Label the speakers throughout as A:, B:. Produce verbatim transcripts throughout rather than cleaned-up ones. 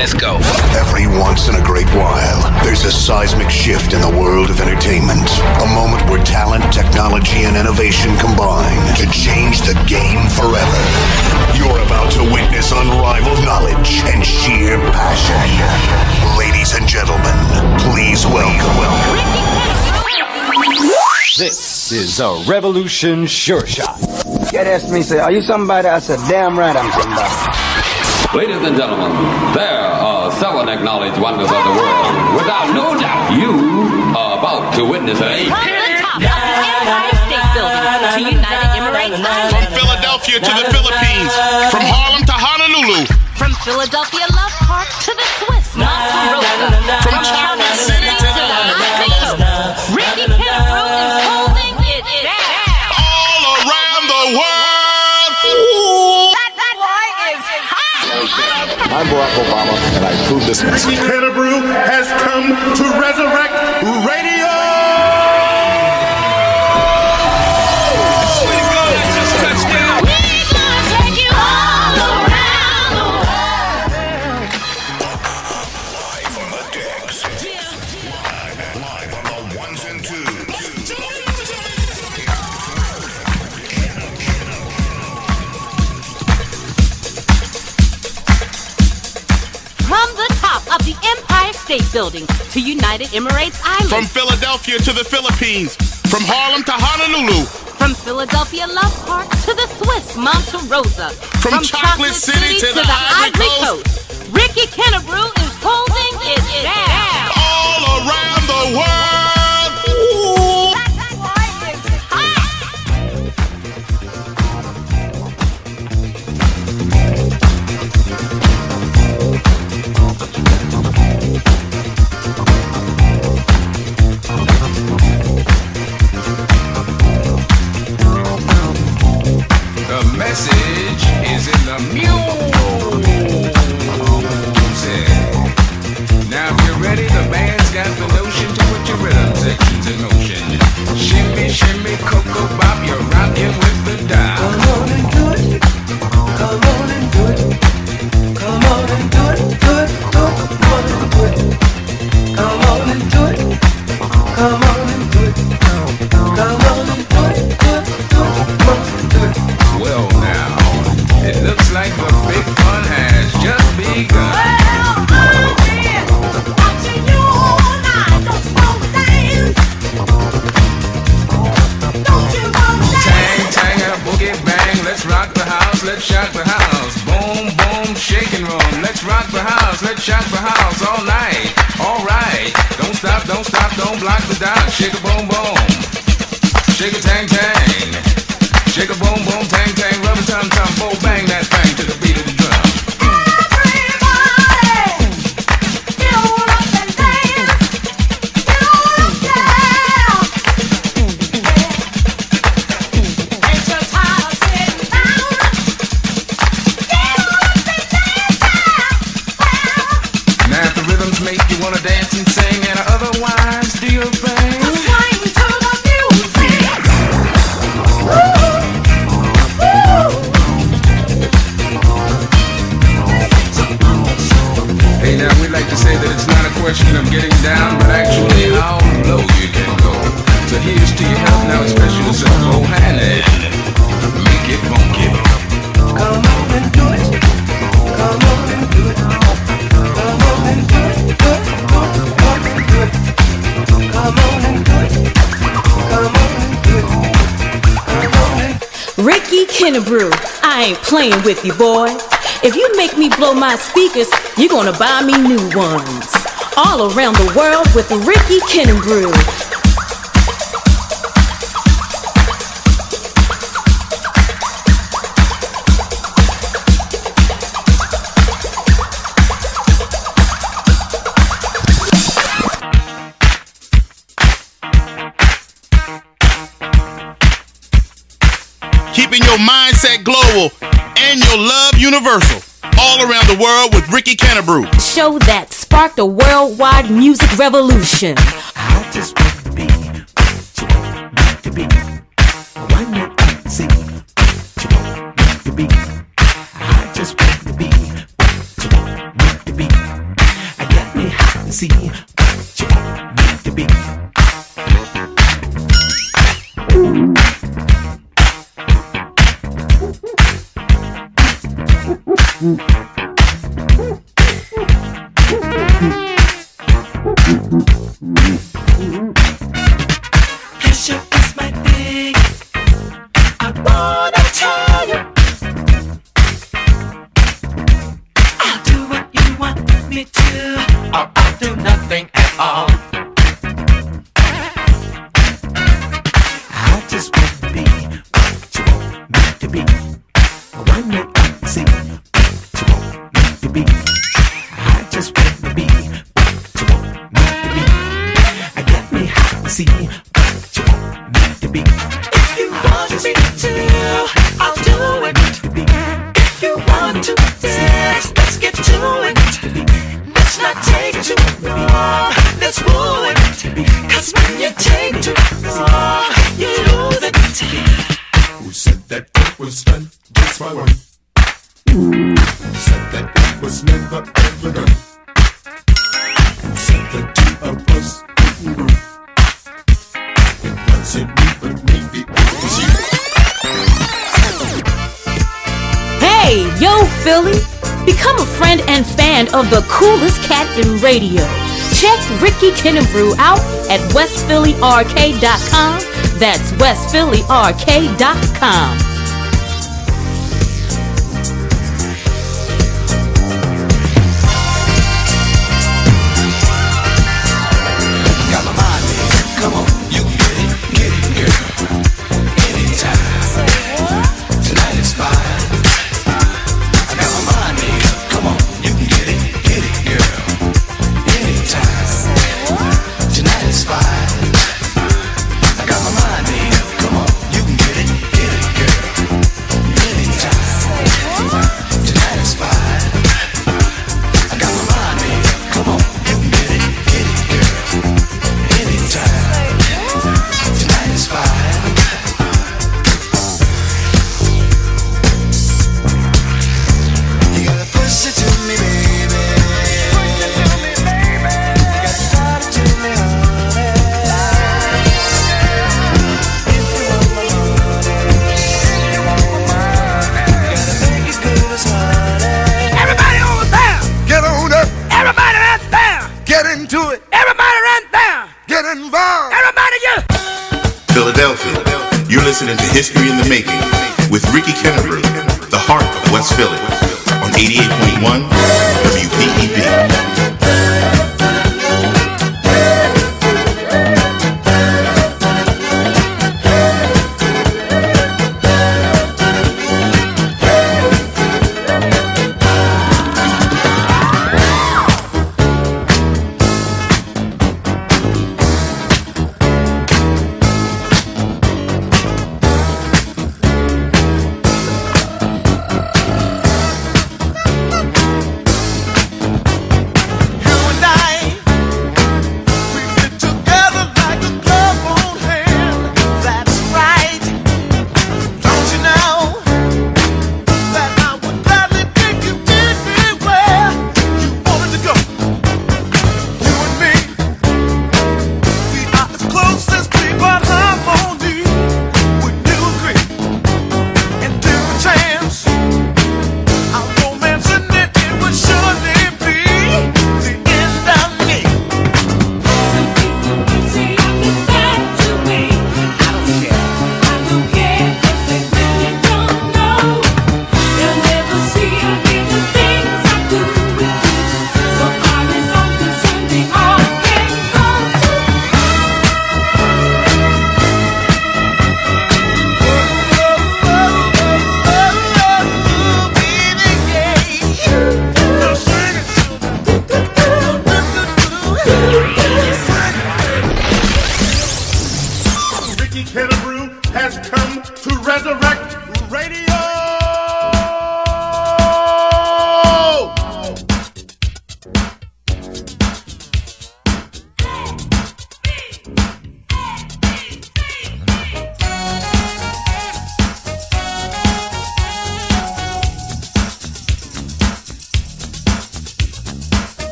A: let's go.
B: Every once in a great while, there's a seismic shift in the world of entertainment. A moment where talent, technology, and innovation combine to change the game forever. You're about to witness unrivaled knowledge and sheer passion. Ladies and gentlemen, please welcome.
C: This is a Revolution Sure Shot.
D: Get asked me, say, are you somebody? I said, damn right I'm somebody.
E: Ladies and gentlemen, there are seven acknowledged wonders of the world. Without no doubt, you are about to witness a...
F: From the top of the Empire State Building to United Emirates Island.
G: From Philadelphia to the Philippines. From Harlem to Honolulu.
F: From Philadelphia Love Park to the Swiss Monte Rosa.
G: From Chocolate City to the
F: Ivory Coast. Ricky Kennebrew is holding it down.
G: All around the world.
F: That, that boy is hot.
H: I'm Barack Obama, and I approve this message.
G: Ricky Kennebrew has come to resurrect radio.
F: State Building to United Emirates Island.
G: From Philadelphia to the Philippines. From Harlem to Honolulu.
F: From Philadelphia Love Park to the Swiss Monte Rosa.
G: From, From Chocolate, Chocolate City, City to, to the, the Ivory Coast. Coast.
F: Ricky Kennebrew is holding it down.
G: All around the world.
F: That boy is hot.
I: The message is in the music. Now if you're ready, the band's got the notion to put your rhythm sections in motion. Shimmy, shimmy, cocoa bop, you're rocking with the dial.
J: Come on and do it. Come on and do it. Come on and do it. Do it, do it. Come on and do it. Come on and do it. Come on and do it. Come on and do it. Do it, do it. Come on and do it.
I: Well now, it looks like the big fun has just begun.
F: Well, I've been watching you all night. Don't you wanna dance? Don't you wanna dance?
I: Tang, tang, and a boogie bang. Let's rock the house, let's shock the house. Boom, boom, shake and roll. Let's rock the house, let's shock the house all night. All right, don't stop, don't stop, don't block the dot. Shake a boom, boom. Shake a tang, tang. Shake a boom, boom, tang, tang, rubber tum tum, bo bang that thing to the beat of the drum.
F: Everybody, get on up and dance. Get on up, yeah. Ain't you tired of sitting down? Get on up and dance now.
I: Now if the rhythms make you wanna dance and sing, and otherwise do your thing.
F: Swing to the music. Woo!
I: Hey, now we like to say that it's not a question of getting down, but actually how low you can go. So here's to your health now, especially yourself. Go hand in hand, make it funky.
J: Come on and do it. Come on and do it. Come on and do it. Do it, do it. Come on and do it. Come on and do it. Come on and do it. Come on and do it.
K: Ricky Kennebrew, I ain't playing with you, boy. If you make me blow my speakers, you're gonna buy me new ones. All around the world with Ricky Kennebrew.
G: Keeping your mindset global and your love universal. All around the world with Ricky Kennebrew.
K: Show that sparked a worldwide music revolution.
J: I just want to be what you want me to be. One more easy, what you want me to be. I just want to be what you want me to be. Pressure is my thing. I wanna tell you, I'll do what you want me to, or I'll do nothing at all. I just want to be what you want me to be. I want me to see what you want me to be. I just want to be what you want me to be. I get me hot to see what you want me to be. If you want me to, I'll do it. If you want to dance, let's get to it. Let's not take too long, let's woo it. Cause when you take too long, you lose it.
A: Who said that it was done just for one? Who said that it was never ever done? Who said the two of us couldn't run? It wasn't me, but maybe it was you.
K: Hey, yo, Philly! Become a friend and fan of the coolest cat in radio. Check Ricky Kinnebrew out at west philly r k dot com. That's west philly r k dot com.
J: Got my mind made. Come on, you can get it, get it, girl. Anytime. Tonight is fine. I got my mind made up. Come on, you can get it, get it, girl. Anytime. Tonight is fine. I got my mind made up. Come on, you can get it, get it, girl. Anytime. Tonight is fine. I got my mind made up. Come on, you can get it, get it, girl. Anytime. Tonight is fine. You gotta push it to me, baby. Push it to me, baby. You gotta start it to me, honey. If you want my money, if you want my money, you gotta make it good as honey. Everybody over there,
A: Get on up,
J: everybody right there,
A: get into it,
J: everybody right there,
A: get involved.
J: everybody you.
G: Philadelphia, you're listening to History in the Making with Ricky Kinnebrew, the heart of West Philly, on eighty-eight point one W P E B.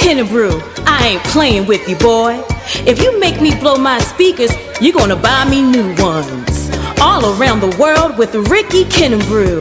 K: Kennebrew, I ain't playing with you, boy. If you make me blow my speakers, you're gonna buy me new ones. All around the world with Ricky Kennebrew.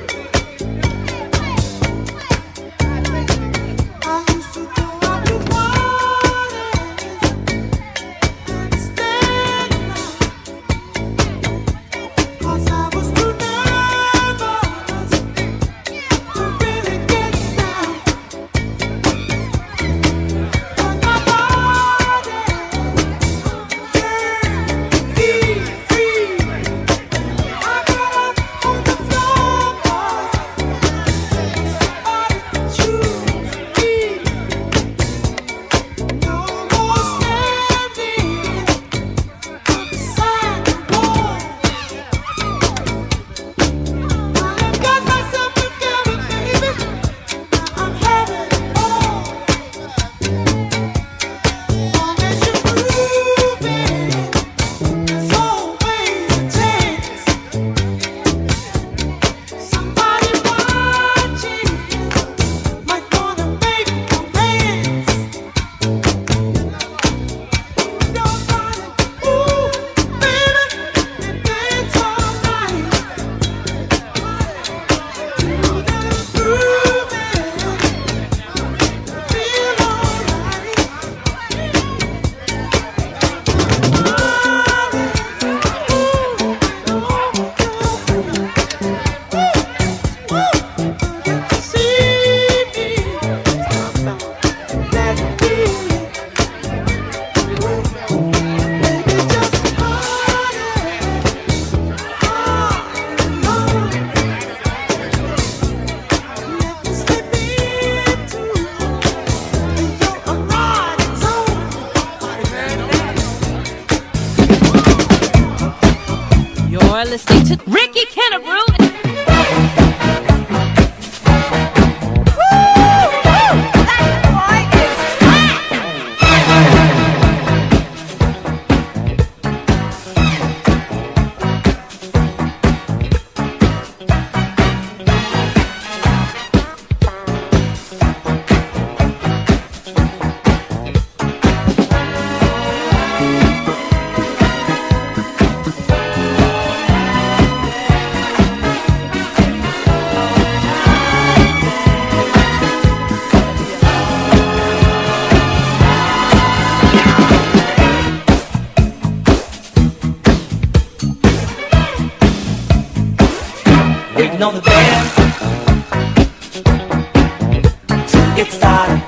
L: Listening to Ricky Kennebrew.
J: Waiting on the band to get started.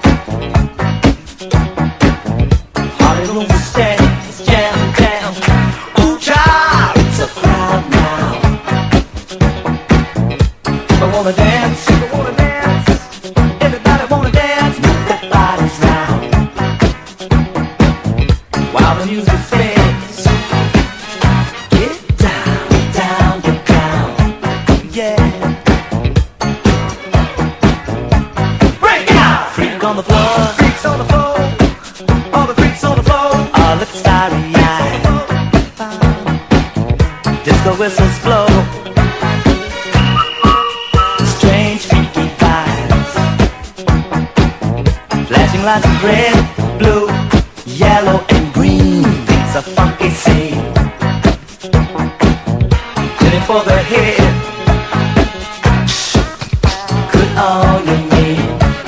J: Party room is standing, it's jamming down. Ooh, child, it's a crowd now. I wanna dance, I wanna dance. Everybody wanna dance, move their bodies round. While the music plays, get down, down, get down. Yeah. Break it out! Freak on the floor. Freaks on the floor. All the freaks on the floor. All the starry-eyed. Disco whistles blow. Strange, freaky vibes. Flashing lights of red, blue, yellow, and green. It's a funky scene. Turning for the head. All you need.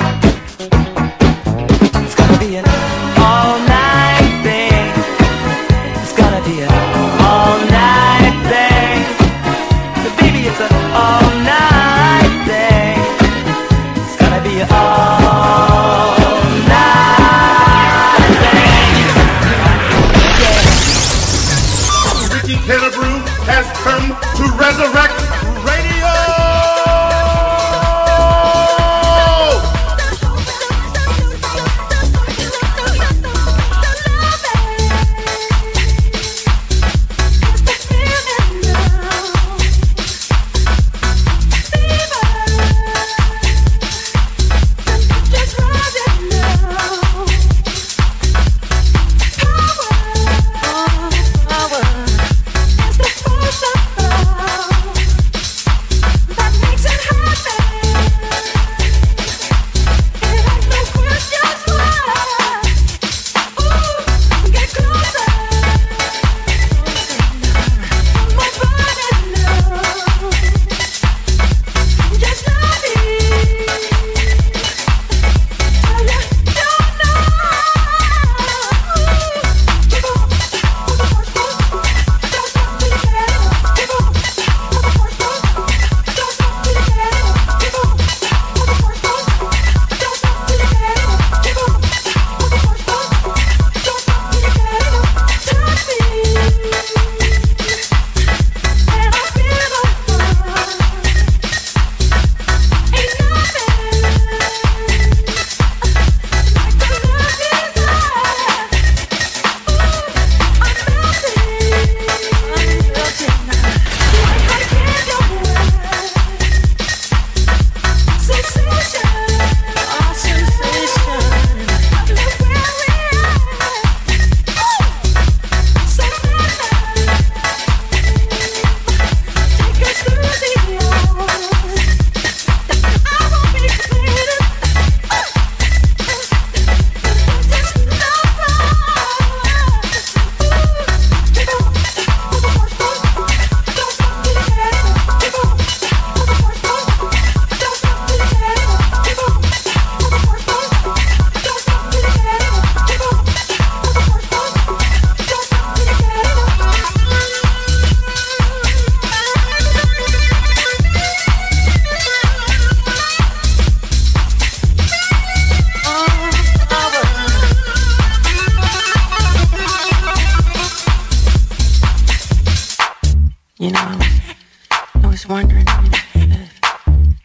J: It's gonna be an all-night thing. It's gonna be an all-night thing. But baby, it's an all-night thing. It's gonna be an all-night thing.
G: Ricky Kennebrew has come to resurrect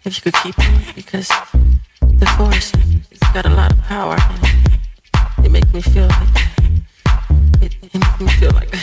M: if you could keep it, because the force has got a lot of power in it. It makes me feel like it, it makes me feel like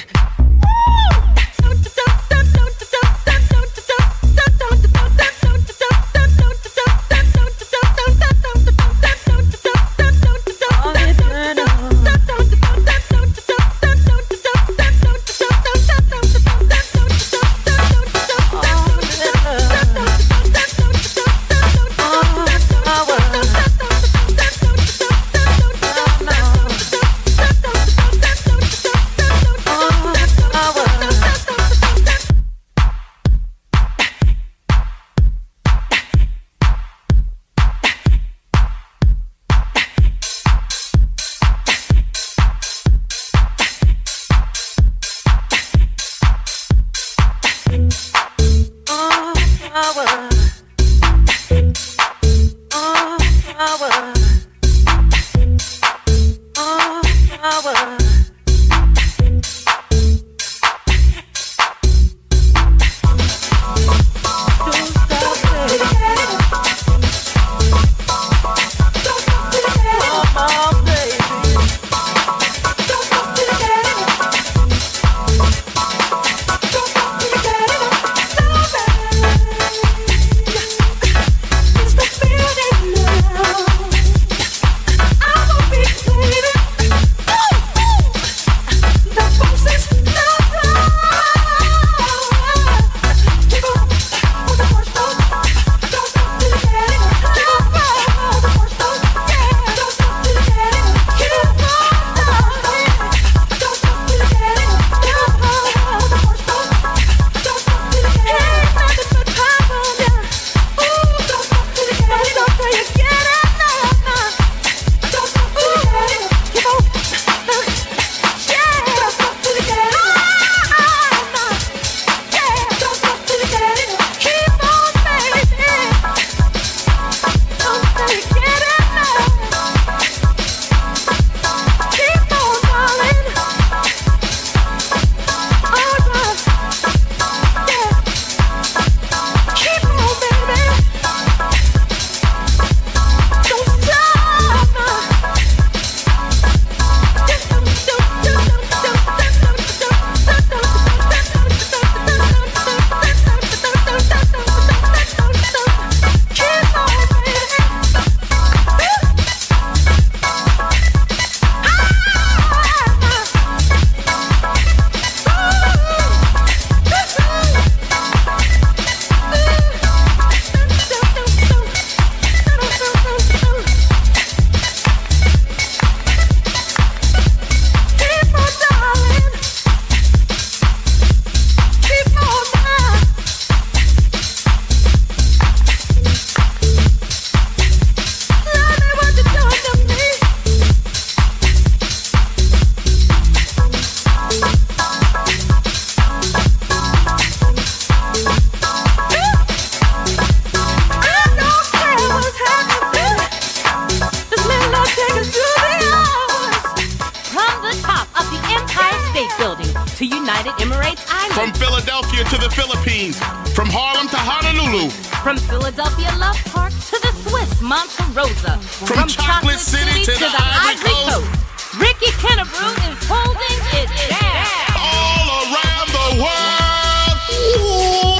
N: From Philadelphia to the Philippines. From Harlem to Honolulu.
L: From Philadelphia Love Park to the Swiss Monte Rosa.
N: From, From Chocolate, Chocolate City, City to, to the Ivory Coast. Coast.
L: Ricky Kennebrew is holding it down.
N: All around the world. Ooh.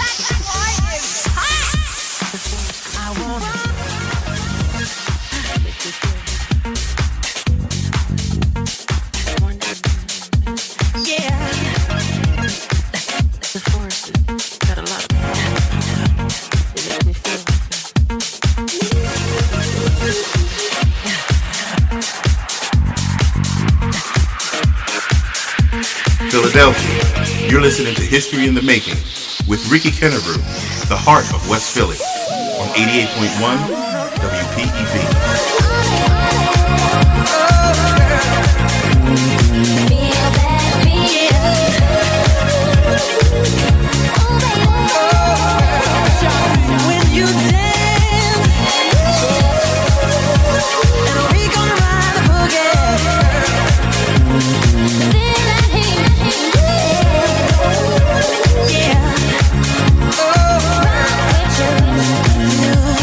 M: I want
G: Philadelphia, you're listening to History in the Making with Ricky Kennebrew, the heart of West Philly, on eighty-eight point one W P E B.
J: Yeah. Oh,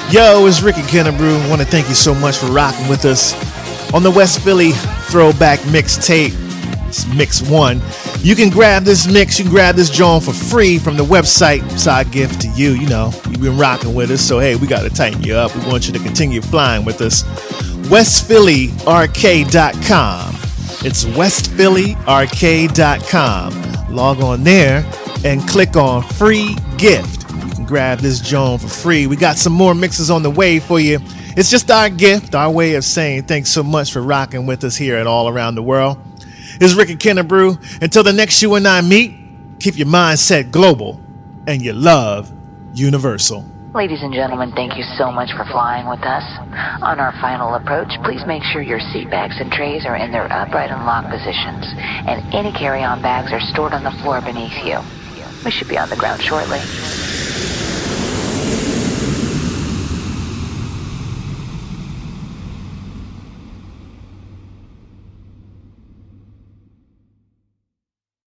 O: Yo, it's Ricky Kennebrew. I want to thank you so much for rocking with us on the West Philly Throwback Mixtape. It's Mix One. You can grab this mix, you can grab this joint for free from the website. It's our gift to you. You know, you've been rocking with us, so hey, we got to tighten you up. We want you to continue flying with us. West Philly Arcade dot com. It's West Philly Arcade dot com. Log on there and click on Free Gift. You can grab this joint for free. We got some more mixes on the way for you. It's just our gift, our way of saying thanks so much for rocking with us here and all around the world. It's Ricky Kennebrew. Until the next you and I meet, keep your mindset global and your love universal.
P: Ladies and gentlemen, thank you so much for flying with us. On our final approach, please make sure your seat backs and trays are in their upright and locked positions, and any carry-on bags are stored on the floor beneath you. We should be on the ground shortly.